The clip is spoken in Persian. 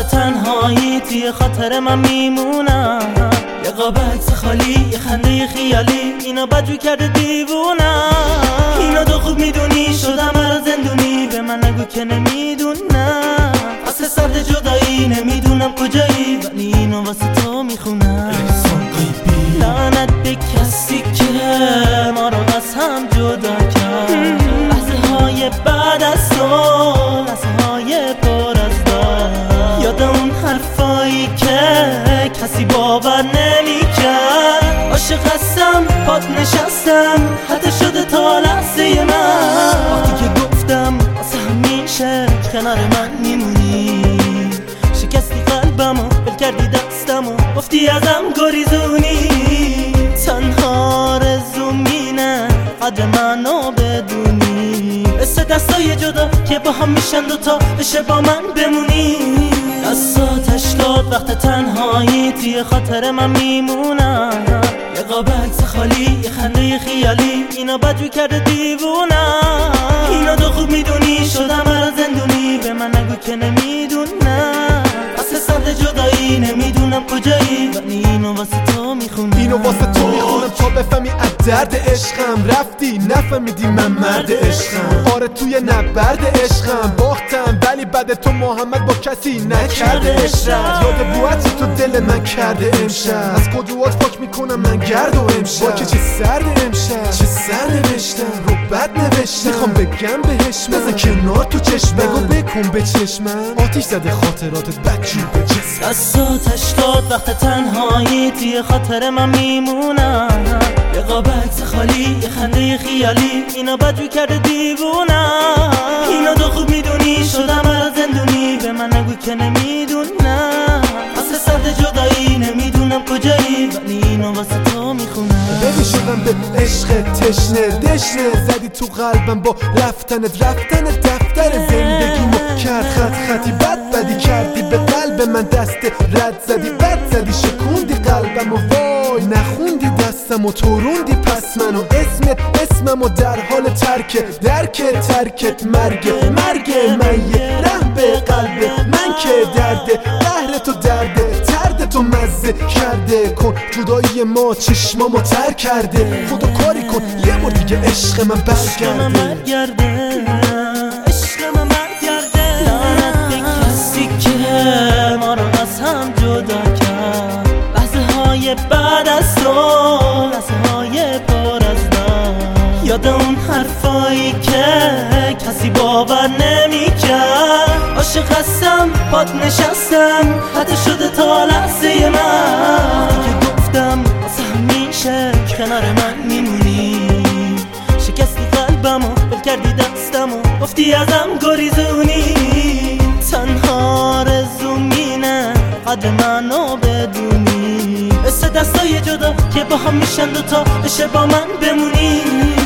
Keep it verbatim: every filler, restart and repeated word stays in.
تنهایی توی خاطر من میمونم. یه قاب عکس خالی، یه خنده خیالی، اینا بدجور کرده دیوونم. اینا تو خوب میدونی شدم برا زندونی، به من نگو که نمیدونم. واسه سرد جدایی نمیدونم کجایی، ولی اینو واسه تو میخونم. لعنت به کسی که ما رو از هم جدا کرد. لحظه های بعد از تو، لحظه های پر از درد. یاد اون حرفایی که کسی باور نمیکرد. عاشق هستم، پات نشستم، حتی شده تا لحظه من. وقتی که گفتم واسه همیشه کنار من میمونی، شکستی قلبمو، بل کردی دستمو، گفتی ازم گریزونی. تنها رزومینه قدر منو بدونی، مثل دستای جدا که با هم میشن دوتا، بشه با من بمونی. دستاتش داد وقت تنهایی توی خاطر من میمونم. یه قاب عکس خالی، یه خنده خیالی، اینا بدجور کرده دیوونم. اینا تو خوب میدونی شدم برا زندونی، به من نگو که نمیدونم. واسه سرد جدایی نمیدونم کجایی، ولی اینو واسه تو میخونم. اینو واسه تو میخونم تا بفهمی از درد عشقم. رفتی نفهمیدی من مرد عشقم. آره توی نبرد عشقم باختم، ولی بعد تو محمد با کسی نکرده عشقت. یاد بوعتی تو دل من کرده امشب، از کدوات پاک میکنم من گرد و امشب. با که چه سرد امشب، چه سر نوشتم رو بد نوشتم. میخوام بگم بهش بزن کنار تو چشمم، بگو بکن به چشمم. آتیش زده خاطراتت بدجور به جسم. دستاتش داد وقت تنهایی توی خاطر من میمونم. یه قاب عکس خالی، یه خنده خیالی، اینا بدجور کرده دیوونم. اینا تو خوب میدونی شدم برا زندونی، به من نگو که نمیدونم. واسه سرد جدایی نمیدونم کجایی، ولی اینو واسه تو میخونم. ببین شدم به عشق تشنه دشنه، زدی تو قلبم با رفتنت، رفتنت دفتر زندگیمو کرد خط خطی. بد بدی کردی به قلب من، دست رد زدی، بد زدی شکوندی قلبمو. وای نخوندی دستمو، توروندی پس منو. اسمت اسممو در حال ترکه، درک ترکت مرگه مرگه. من یه رحم به قلب من که درده، قهر تو درده، ترد تو مزه کرده. کن جدایی ما چشمامو تر کرده. خودو کاری کن یه بار دیگه عشق من برگرده. عشق من برگرده. لعنت به کسی که ما رو از هم جدا کرد. لحظه های بعد از تو، لحظه های پر از درد. یاد اون حرفایی که کسی باور نمیکرد. عاشق هستم، پات نشستم، حتی شده تا لحظه من. که گفتم واسه همیشه کنار من میمونی، شکستی قلبمو، بل کردی دستمو، گفتی ازم گریزونی. تنها رزومینه قدر منو بدونی، مثل دستای جدا که با هم میشن دوتا، بشه با من بمونی.